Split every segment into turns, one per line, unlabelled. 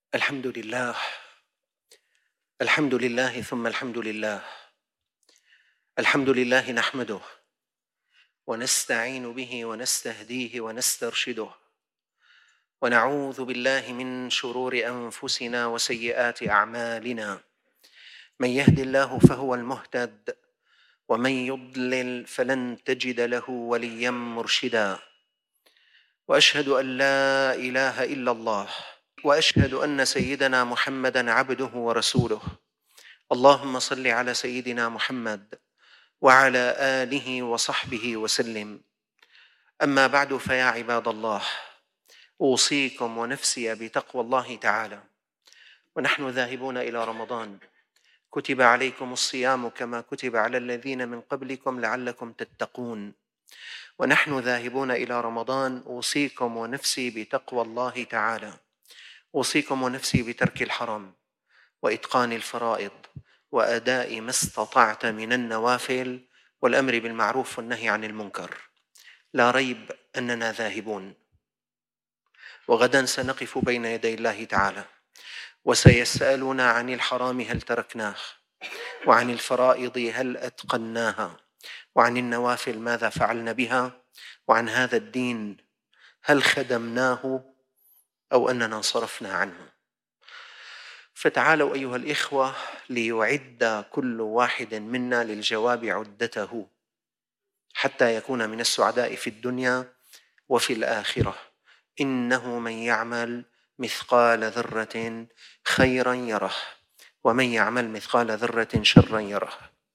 الحمد لله. الحمد لله ثم الحمد لله. الحمد لله نحمده ونستعين به ونستهديه ونسترشده، ونعوذ بالله من شرور أنفسنا وسيئات أعمالنا. من يهد الله فهو المهتد، ومن يضلل فلن تجد له وليا مرشدا. وأشهد أن لا إله إلا الله، وأشهد أن سيدنا محمدًا عبده ورسوله. اللهم صل على سيدنا محمد وعلى آله وصحبه وسلم. أما بعد، فيا عباد الله، أوصيكم ونفسي بتقوى الله تعالى. ونحن ذاهبون إلى رمضان، كتب عليكم الصيام كما كتب على الذين من قبلكم لعلكم تتقون. ونحن ذاهبون إلى رمضان، أوصيكم ونفسي بتقوى الله تعالى. أوصيكم ونفسي بترك الحرام وإتقان الفرائض وأداء ما استطعت من النوافل والأمر بالمعروف والنهي عن المنكر. لا ريب أننا ذاهبون، وغدا سنقف بين يدي الله تعالى، وسيسألنا عن الحرام هل تركناه، وعن الفرائض هل أتقناها، وعن النوافل ماذا فعلنا بها، وعن هذا الدين هل خدمناه أو أننا انصرفنا عنه. فتعالوا أيها الإخوة ليعد كل واحد منا للجواب عدته، حتى يكون من السعداء في الدنيا وفي الآخرة. إنه من يعمل مثقال ذرة خيرا يره، ومن يعمل مثقال ذرة شرا يره.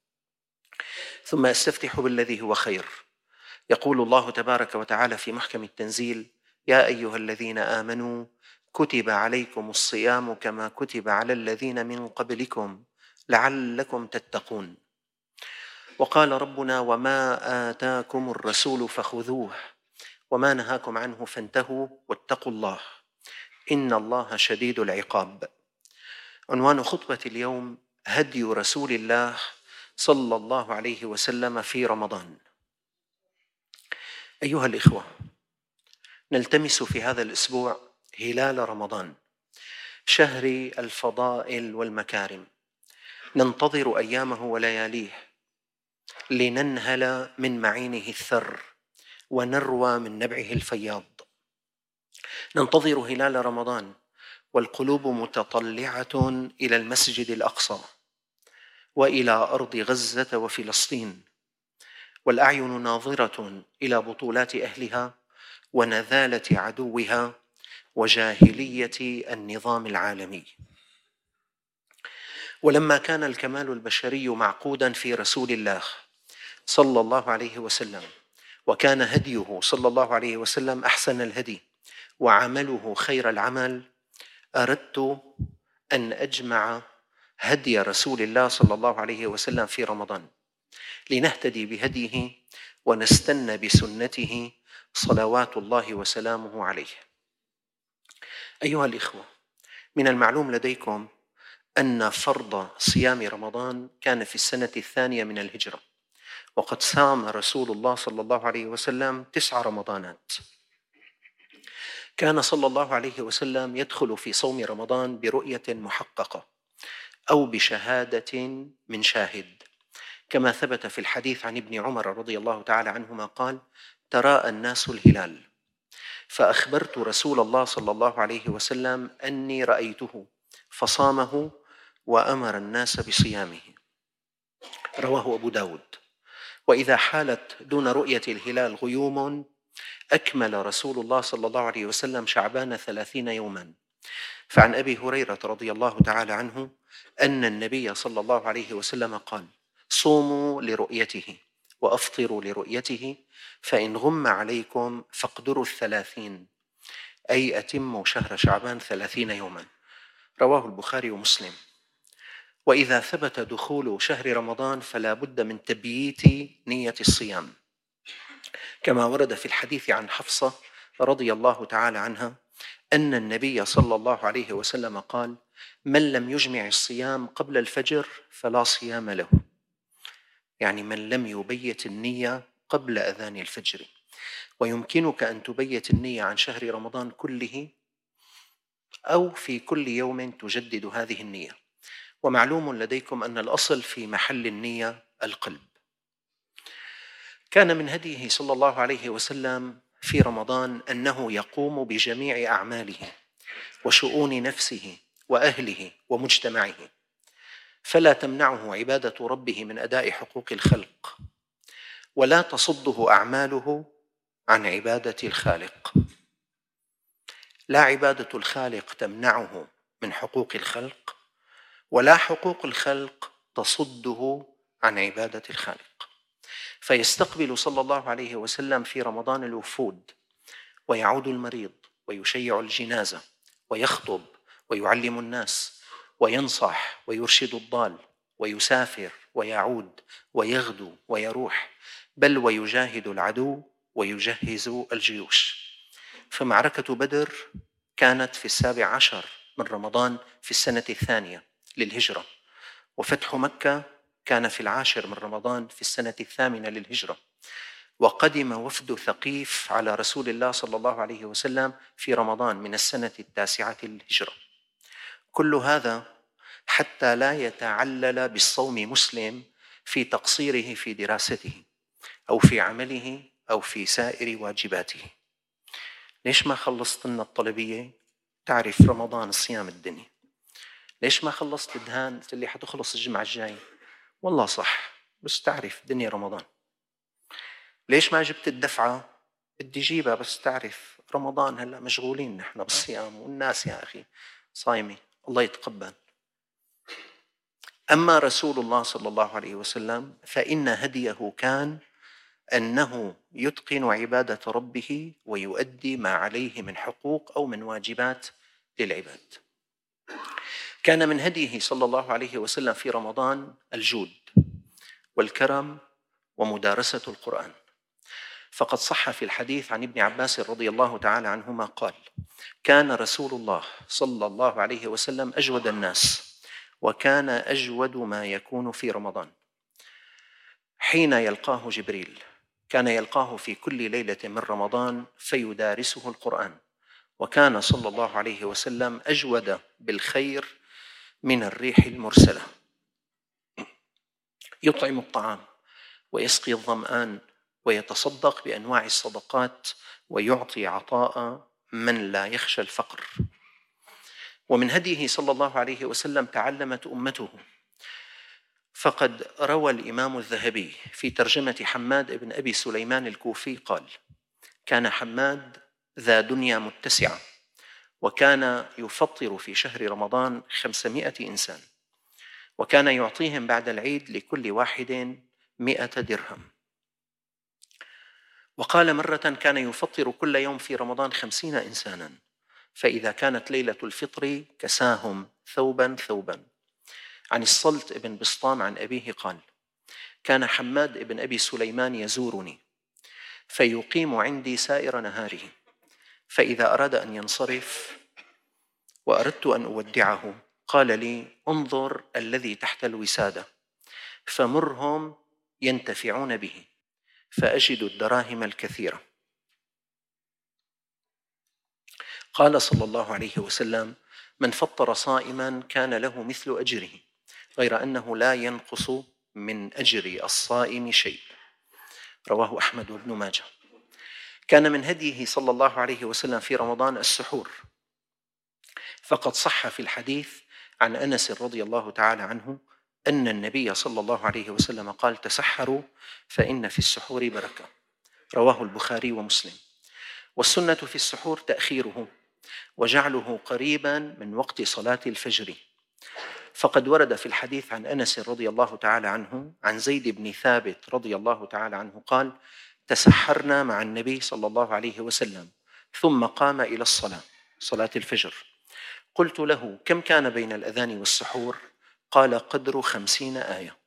ثم أستفتح بالذي هو خير. يقول الله تبارك وتعالى في محكم التنزيل: يا أيها الذين آمنوا كتب عليكم الصيام كما كتب على الذين من قبلكم لعلكم تتقون. وقال ربنا: وما آتاكم الرسول فخذوه وما نهاكم عنه فانتهوا واتقوا الله إن الله شديد العقاب. عنوان خطبة اليوم: هدي رسول الله صلى الله عليه وسلم في رمضان. أيها الإخوة، نلتمس في هذا الأسبوع هلال رمضان، شهر الفضائل والمكارم. ننتظر أيامه ولياليه لننهل من معينه الثر ونروى من نبعه الفياض. ننتظر هلال رمضان والقلوب متطلعة إلى المسجد الأقصى وإلى أرض غزة وفلسطين، والأعين ناظرة إلى بطولات أهلها ونذالة عدوها وجاهلية النظام العالمي. ولما كان الكمال البشري معقودا في رسول الله صلى الله عليه وسلم، وكان هديه صلى الله عليه وسلم أحسن الهدي وعمله خير العمل، أردت أن أجمع هدي رسول الله صلى الله عليه وسلم في رمضان، لنهتدي بهديه ونستنى بسنته صلوات الله وسلامه عليه. أيها الإخوة، من المعلوم لديكم أن فرض صيام رمضان كان في السنة 2 من الهجرة، وقد صام رسول الله صلى الله عليه وسلم 9 رمضانات. كان صلى الله عليه وسلم يدخل في صوم رمضان برؤية محققة أو بشهادة من شاهد، كما ثبت في الحديث عن ابن عمر رضي الله تعالى عنهما قال: تراءى الناس الهلال فأخبرت رسول الله صلى الله عليه وسلم أني رأيته فصامه وأمر الناس بصيامه. رواه أبو داود. وإذا حالت دون رؤية الهلال غيوم، أكمل رسول الله صلى الله عليه وسلم شعبان 30 يوما. فعن أبي هريرة رضي الله تعالى عنه أن النبي صلى الله عليه وسلم قال: صوموا لرؤيته وأفطروا لرؤيته، فإن غم عليكم فاقدروا 30، أي أتموا شهر شعبان 30 يوما. رواه البخاري ومسلم. وإذا ثبت دخول شهر رمضان فلا بد من تبييت نية الصيام، كما ورد في الحديث عن حفصة رضي الله تعالى عنها أن النبي صلى الله عليه وسلم قال: من لم يجمع الصيام قبل الفجر فلا صيام له، يعني من لم يبيت النية قبل أذان الفجر. ويمكنك أن تبيت النية عن شهر رمضان كله أو في كل يوم تجدد هذه النية. ومعلوم لديكم أن الأصل في محل النية القلب. كان من هديه صلى الله عليه وسلم في رمضان أنه يقوم بجميع أعماله وشؤون نفسه وأهله ومجتمعه، فلا تمنعه عبادة ربه من أداء حقوق الخلق، ولا تصده أعماله عن عبادة الخالق. لا عبادة الخالق تمنعه من حقوق الخلق، ولا حقوق الخلق تصده عن عبادة الخالق. فيستقبل صلى الله عليه وسلم في رمضان الوفود، ويعود المريض، ويشيع الجنازة، ويخطب، ويعلم الناس، وينصح، ويرشد الضال، ويسافر، ويعود، ويغدو، ويروح، بل ويجاهد العدو، ويجهز الجيوش. فمعركة بدر كانت في 17 من رمضان في السنة الثانية للهجرة، وفتح مكة كان في 10 من رمضان في السنة الثامنة للهجرة، وقدم وفد ثقيف على رسول الله صلى الله عليه وسلم في رمضان من السنة 9 للهجرة. كل هذا حتى لا يتعلل بالصوم مسلم في تقصيره في دراسته أو في عمله أو في سائر واجباته. ليش ما خلصت لنا الطلبية؟ تعرف رمضان صيام الدنيا. ليش ما خلصت الدهان؟ قلت لي حتخلص الجمعة الجاي. والله صح، بس تعرف دنيا رمضان. ليش ما جبت الدفعة؟ بدي جيبها، بس تعرف رمضان هلأ مشغولين نحن بالصيام، والناس يا أخي صايمة، الله يتقبل. أما رسول الله صلى الله عليه وسلم فإن هديه كان أنه يتقن عبادة ربه ويؤدي ما عليه من حقوق أو من واجبات للعباد. كان من هديه صلى الله عليه وسلم في رمضان الجود والكرم ومدارسة القرآن. فقد صح في الحديث عن ابن عباس رضي الله تعالى عنهما قال: كان رسول الله صلى الله عليه وسلم أجود الناس، وكان أجود ما يكون في رمضان حين يلقاه جبريل. كان يلقاه في كل ليلة من رمضان فيدارسه القرآن، وكان صلى الله عليه وسلم أجود بالخير من الريح المرسلة، يطعم الطعام ويسقي الظمآن ويتصدق بأنواع الصدقات ويعطي عطاء من لا يخشى الفقر. ومن هديه صلى الله عليه وسلم تعلمت أمته، فقد روى الإمام الذهبي في ترجمة حماد بن أبي سليمان الكوفي قال: كان حماد ذا دنيا متسعة، وكان يفطر في شهر رمضان 500 إنسان، وكان يعطيهم بعد العيد لكل واحد 100 درهم. وقال مرة: كان يفطر كل يوم في رمضان 50 إنسانا، فإذا كانت ليلة الفطر كساهم ثوبا ثوبا. عن الصلت بن بسطام عن أبيه قال: كان حماد بن أبي سليمان يزورني فيقيم عندي سائر نهاره، فإذا أراد أن ينصرف وأردت أن أودعه قال لي: انظر الذي تحت الوسادة فمرهم ينتفعون به، فأجد الدراهم الكثيرة. قال صلى الله عليه وسلم: من فطر صائما كان له مثل أجره، غير أنه لا ينقص من أجر الصائم شيء. رواه أحمد وابن ماجه. كان من هديه صلى الله عليه وسلم في رمضان السحور، فقد صح في الحديث عن أنس رضي الله تعالى عنه أن النبي صلى الله عليه وسلم قال: تسحروا فإن في السحور بركة. رواه البخاري ومسلم. والسنة في السحور تأخيره وجعله قريبا من وقت صلاة الفجر، فقد ورد في الحديث عن أنس رضي الله تعالى عنه عن زيد بن ثابت رضي الله تعالى عنه قال: تسحرنا مع النبي صلى الله عليه وسلم ثم قام إلى الصلاة، صلاة الفجر. قلت له: كم كان بين الأذان والسحور؟ قال: قدر 50 آية.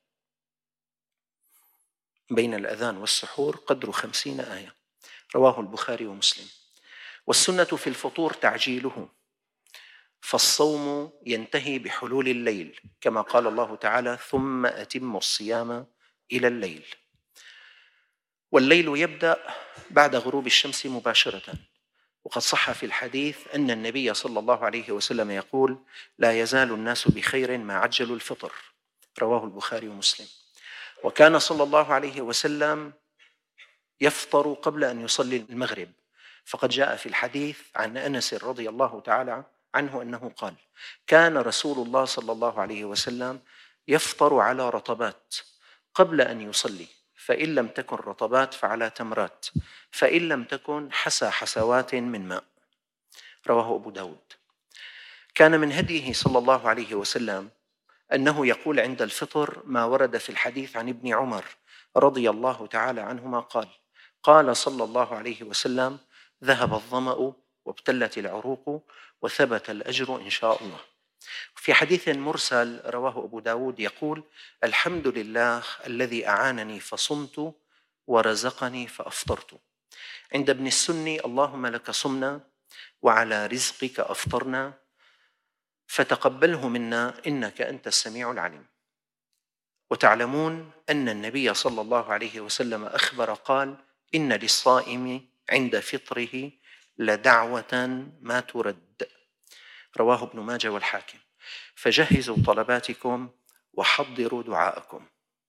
بين الأذان والسحور قدر 50 آية. رواه البخاري ومسلم. والسنة في الفطور تعجيله، فالصوم ينتهي بحلول الليل كما قال الله تعالى: ثم أتموا الصيام إلى الليل. والليل يبدأ بعد غروب الشمس مباشرة، وقد صح في الحديث أن النبي صلى الله عليه وسلم يقول: لا يزال الناس بخير ما عجلوا الفطر، رواه البخاري ومسلم. وكان صلى الله عليه وسلم يفطر قبل أن يصلي المغرب، فقد جاء في الحديث عن أنس رضي الله تعالى عنه أنه قال: كان رسول الله صلى الله عليه وسلم يفطر على رطبات قبل أن يصلي، فإن لم تكن رطبات فعلى تمرات، فإن لم تكن حسى حسوات من ماء، رواه أبو داود. كان من هديه صلى الله عليه وسلم أنه يقول عند الفطر ما ورد في الحديث عن ابن عمر رضي الله تعالى عنهما قال: قال صلى الله عليه وسلم: ذهب الظمأ وابتلت العروق وثبت الأجر إن شاء الله. في حديث مرسل رواه أبو داود يقول: الحمد لله الذي أعانني فصمت ورزقني فأفطرت. عند ابن السني: اللهم لك صمنا وعلى رزقك أفطرنا فتقبله منا إنك أنت السميع العليم. وتعلمون أن النبي صلى الله عليه وسلم أخبر قال: إن للصائم عند فطره لدعوة ما ترد، رواه ابن ماجه والحاكم. فجهزوا طلباتكم وحضروا دعاءكم.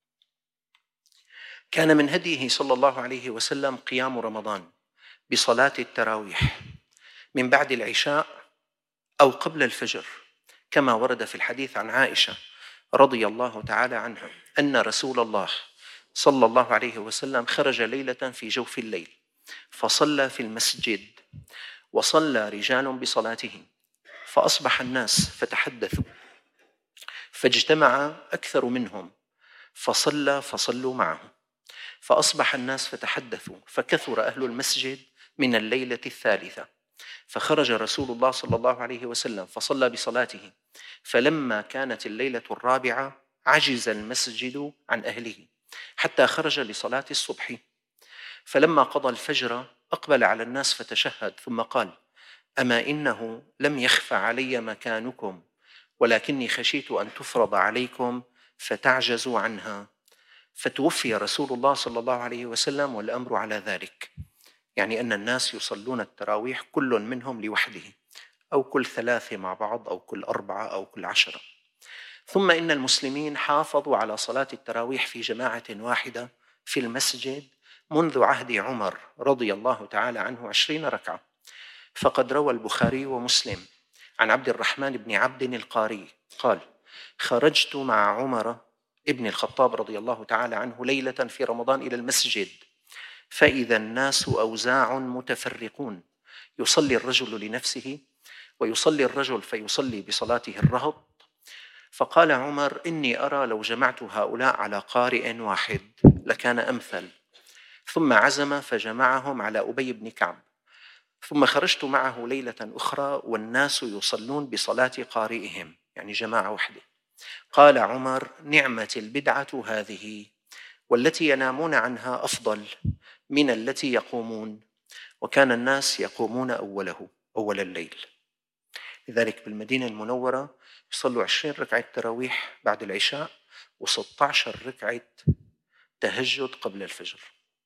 كان من هديه صلى الله عليه وسلم قيام رمضان بصلاة التراويح من بعد العشاء أو قبل الفجر، كما ورد في الحديث عن عائشة رضي الله تعالى عنها أن رسول الله صلى الله عليه وسلم خرج ليلة في جوف الليل فصلى في المسجد، وصلى رجال بصلاته، فأصبح الناس فتحدثوا، فاجتمع أكثر منهم فصلوا معه، فأصبح الناس فتحدثوا، فكثر أهل المسجد من الليلة الثالثة، فخرج رسول الله صلى الله عليه وسلم فصلى بصلاته، فلما كانت الليلة الرابعة عجز المسجد عن أهله حتى خرج لصلاة الصبح، فلما قضى الفجر أقبل على الناس فتشهد ثم قال: أما إنه لم يخف علي مكانكم ولكني خشيت أن تفرض عليكم فتعجزوا عنها. فتوفي رسول الله صلى الله عليه وسلم والأمر على ذلك، يعني أن الناس يصلون التراويح كل منهم لوحده، أو كل 3 مع بعض، أو كل 4، أو كل 10. ثم إن المسلمين حافظوا على صلاة التراويح في جماعة واحدة في المسجد منذ عهد عمر رضي الله تعالى عنه 20 ركعة. فقد روى البخاري ومسلم عن عبد الرحمن بن عبد القاري قال: خرجت مع عمر ابن الخطاب رضي الله تعالى عنه ليلة في رمضان إلى المسجد، فإذا الناس أوزاع متفرقون، يصلي الرجل لنفسه ويصلي الرجل فيصلي بصلاته الرهط. فقال عمر: إني أرى لو جمعت هؤلاء على قارئ واحد لكان أمثل. ثم عزم فجمعهم على أبي بن كعب، ثم خرجت معه ليلة أخرى والناس يصلون بصلاة قارئهم، يعني جماعة واحدة. قال عمر: نعمة البدعة هذه، والتي ينامون عنها أفضل من التي يقومون. وكان الناس يقومون أول الليل. لذلك بالمدينة المنورة يصلوا 20 ركعة تراويح بعد العشاء و16 ركعة تهجد قبل الفجر،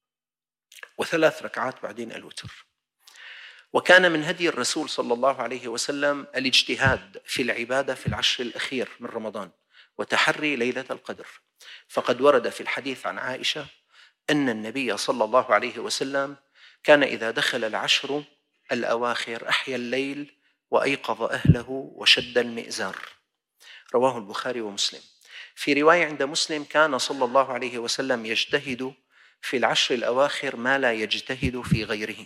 و3 ركعات بعدين الوتر. وكان من هدي الرسول صلى الله عليه وسلم الاجتهاد في العبادة في العشر الأخير من رمضان وتحري ليلة القدر، فقد ورد في الحديث عن عائشة أن النبي صلى الله عليه وسلم كان إذا دخل العشر الأواخر أحيا الليل وأيقظ أهله وشد المئزار، رواه البخاري ومسلم. في رواية عند مسلم: كان صلى الله عليه وسلم يجتهد في العشر الأواخر ما لا يجتهد في غيره.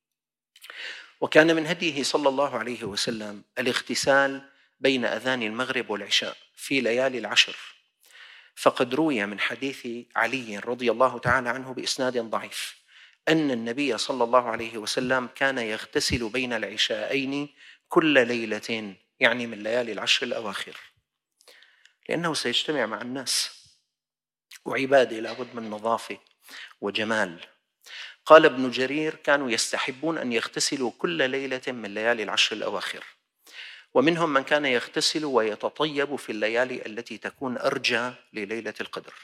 وكان من هديه صلى الله عليه وسلم الاغتسال بين أذان المغرب والعشاء في ليالي العشر، فقد روي من حديث علي رضي الله تعالى عنه بإسناد ضعيف أن النبي صلى الله عليه وسلم كان يغتسل بين العشاءين كل ليلة، يعني من ليالي العشر الأواخر، لأنه سيجتمع مع الناس، وعبادة لابد من نظافة وجمال. قال ابن جرير: كانوا يستحبون أن يغتسلوا كل ليلة من ليالي العشر الأواخر، ومنهم من كان يغتسل ويتطيب في الليالي التي تكون أرجى لليلة القدر.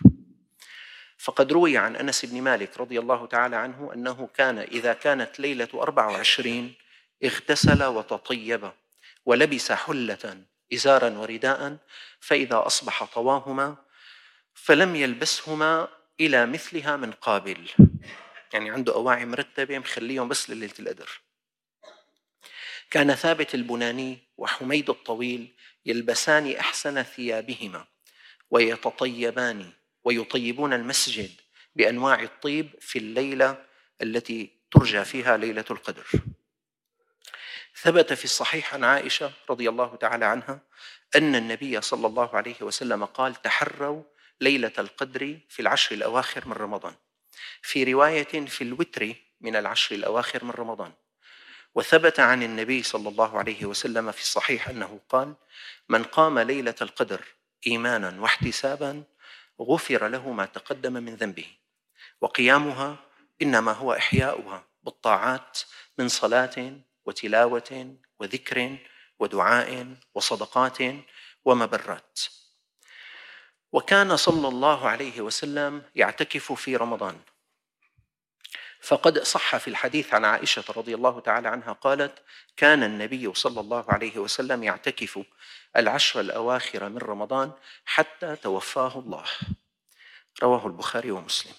فقد روي عن أنس بن مالك رضي الله تعالى عنه أنه كان إذا كانت ليلة 24 اغتسل وتطيب ولبس حلة إزارا ورداء، فإذا أصبح طواهما فلم يلبسهما إلى مثلها من قابل. يعني عنده أواعي مرتبة مخليهم بس لليلة القدر. كان ثابت البناني وحميد الطويل يلبسان أحسن ثيابهما ويتطيبان ويطيبون المسجد بأنواع الطيب في الليلة التي ترجى فيها ليلة القدر. ثبت في الصحيح عن عائشة رضي الله تعالى عنها أن النبي صلى الله عليه وسلم قال: تحروا ليلة القدر في العشر الأواخر من رمضان، في رواية في الوتر من العشر الأواخر من رمضان. وثبت عن النبي صلى الله عليه وسلم في الصحيح أنه قال: من قام ليلة القدر إيمانا واحتسابا غفر له ما تقدم من ذنبه. وقيامها إنما هو إحياؤها بالطاعات من صلاة وتلاوة وذكر ودعاء وصدقات ومبرات. وكان صلى الله عليه وسلم يعتكف في رمضان، فقد صح في الحديث عن عائشة رضي الله تعالى عنها قالت: كان النبي صلى الله عليه وسلم يعتكف العشر الأواخر من رمضان حتى توفاه الله. رواه البخاري ومسلم.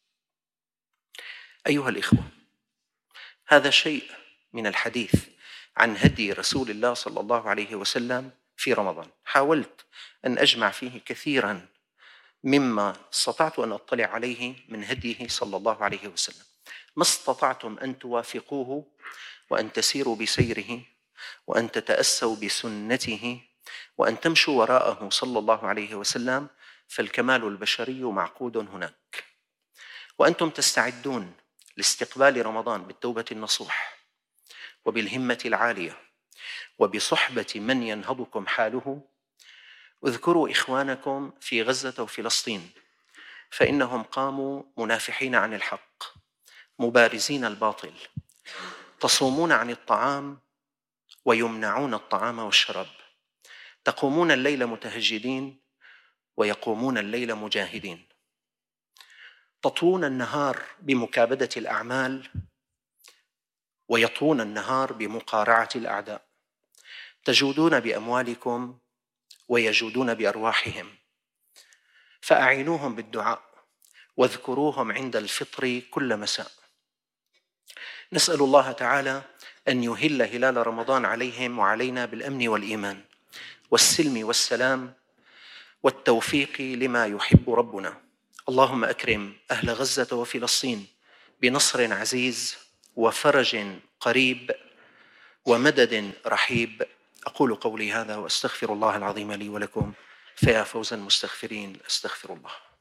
أيها الإخوة، هذا شيء من الحديث عن هدي رسول الله صلى الله عليه وسلم في رمضان. حاولت أن أجمع فيه كثيرا مما استطعت أن أطلع عليه من هديه صلى الله عليه وسلم. ما استطعتم أن توافقوه وأن تسيروا بسيره وأن تتأسوا بسنته وأن تمشوا وراءه صلى الله عليه وسلم، فالكمال البشري معقود هناك. وأنتم تستعدون لاستقبال رمضان بالتوبة النصوح وبالهمة العالية وبصحبة من ينهضكم حاله. اذكروا إخوانكم في غزة وفلسطين، فإنهم قاموا منافحين عن الحق مبارزين الباطل، تصومون عن الطعام ويمنعون الطعام والشراب، تقومون الليل متهجدين ويقومون الليل مجاهدين، تطوون النهار بمكابدة الأعمال ويطوون النهار بمقارعة الأعداء، تجودون بأموالكم ويجودون بأرواحهم، فأعينوهم بالدعاء واذكروهم عند الفطر كل مساء. نسأل الله تعالى أن يهل هلال رمضان عليهم وعلينا بالأمن والإيمان والسلم والسلام والتوفيق لما يحب ربنا. اللهم أكرم أهل غزة وفلسطين بنصر عزيز وفرج قريب ومدد رحيب. أقول قولي هذا وأستغفر الله العظيم لي ولكم، فيا فوز المستغفرين. أستغفر الله.